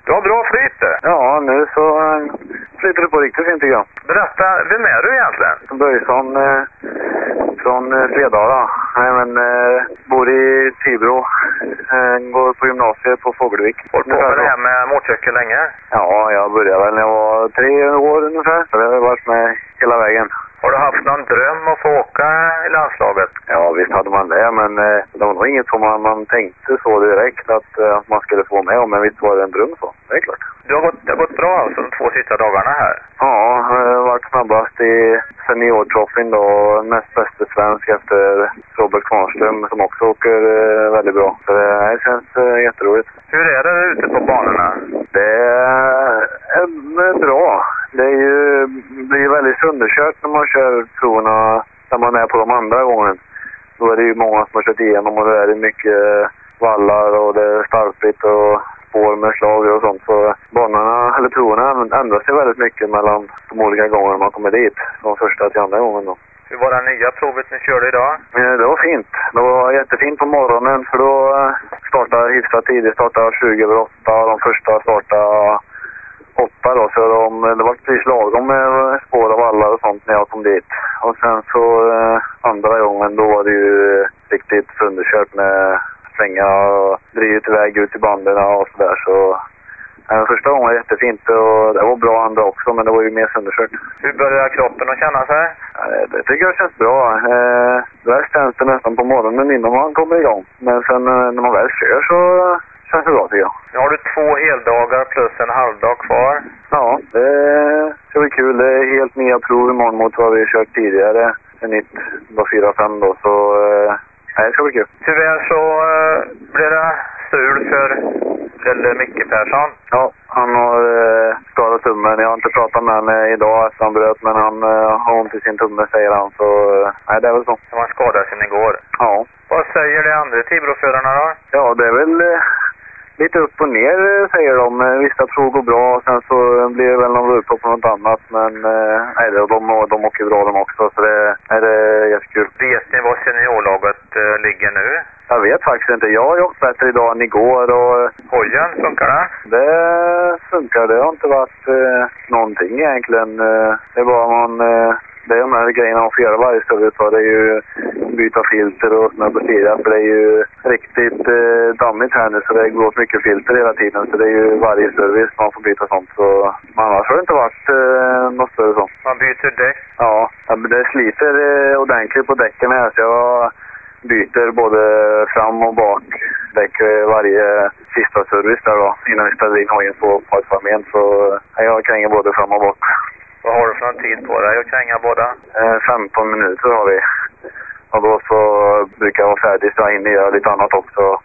Du har bra flyt det. Ja, nu så flyter det på riktigt fint tycker jag. Berätta, vem är du egentligen? Börjesson från Svedala. Nej, men bor i Tibro. Går på gymnasiet på Fågelvik. Hållit på med det här med motorcykel länge? Ja, jag började väl när jag var 3 år ungefär. Så det har varit med hela vägen. Har du haft någon dröm att få åka i landslaget? Ja, visst hade man det, men det var nog inget som man tänkte så direkt att man skulle få med om. Men visst var det en dröm så, det är klart. Det har gått bra alltså de 2 sista dagarna här? Ja, jag har varit snabbast i seniortroffen då, näst bästa svensk efter Robert Kvarnström som också åker väldigt bra. Så det här känns jätteroligt. Hur är det ute på banorna? Det är bra. Det blir ju väldigt sönderkört när man kör proverna när man är på de andra gången. Då är det ju många som har kört igenom och det är mycket vallar och det är starkligt och spår med slag och sånt. Så banorna, eller proverna ändrar sig väldigt mycket mellan de olika gångerna man kommer dit. Från första till andra gången då. Hur var det nya provet ni körde idag? Det var fint. Det var jättefint på morgonen för då startade hyfsat tidigt. Startade 20:08 och de första startade 8 då. Så det var precis lagom med spår och vallar och sånt när jag kom dit. Och sen så andra gången då var det ju riktigt sönderkört med svänga och drivit iväg ut i banderna och sådär. Så första gången var jättefint och det var bra andra också, men det var ju mer sönderkört. Hur börjar kroppen att känna sig? Det tycker jag känns bra. Där känns det nästan på morgonen innan man kommer igång. Men sen när man väl kör så känns det bra tycker jag. Nu har du 2 heldagar plus en halvdag kvar. Ja, det ska bli kul. Det är helt nya prov imorgon mot vad vi kört tidigare. En nytt var 4-5 då, så det ska bli kul. Tyvärr så blir det strul för Micke Persson. Ja, han har skadat tummen. Jag har inte pratat med honom idag efter han bröt, men han har ont i sin tumme säger han. Så nej, det är väl så. Han var skadad sen igår. Ja. Vad säger de andra Tibro-förarna då? Ja, det är väl lite upp och ner säger de. Vissa prov går bra och sen så blir det väl någon vurpa på något annat. Men nej, de åker bra de också, så det är jättekul. Vet ni vad seniorlaget ligger nu? Jag vet faktiskt inte. Jag har gjort bättre idag än igår. Och hojen, funkar det? Det funkar. Det har inte varit någonting egentligen. Det är bara det är de här grejerna man får göra varje större. Det är ju byta filter och snabba stigar. För det är ju riktigt dammigt här nu så det går mycket filter hela tiden. Så det är ju varje service man får byta sånt. Så annars har det inte varit något större sånt. Man byter däck? Ja, det sliter ordentligt på däcken här så jag byter både fram och bak däck varje sista service där då. Innan vi ställer in hojen på partsarmén så jag kränger både fram och bak. Vad har du för någon tid på dig att kränga båda? 15 minuter har vi. Och då så brukar jag vara färdig så jag hinner göra lite annat också.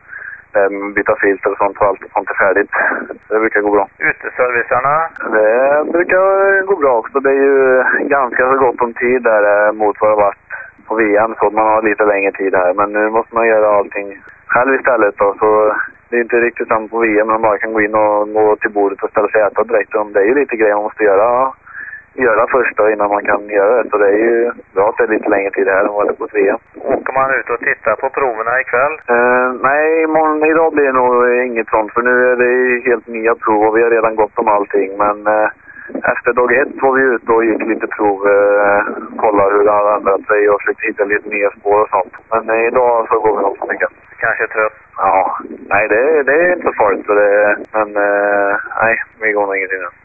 Byta filter och sånt och allt sånt är färdigt. Det brukar gå bra. Uteservicerna? Det brukar gå bra också. Det är ju ganska så gott om tid där mot vad det har varit på VM så man har lite längre tid här. Men nu måste man göra allting själv istället då. Så det är inte riktigt samma på VM. Man bara kan gå in och gå till bordet och ställa sig och äta direkt. Det är ju lite grejer man måste göra först då innan man kan göra det. Så det är ju bra att det är lite längre tid här än vad det är på VM. Åker man ut och tittar på proverna ikväll? Nej, idag blir det nog inget sånt. För nu är det helt nya prov och vi har redan gått om allting. Men efter dag 1 var vi ute och gick lite prov, kollar hur det har ändrat sig och försökte hitta lite nya spår och sånt. Men idag så går vi också mycket. Kanske trött? Ja, nej det är inte så farligt. Men nej, vi går nog ingenting nu.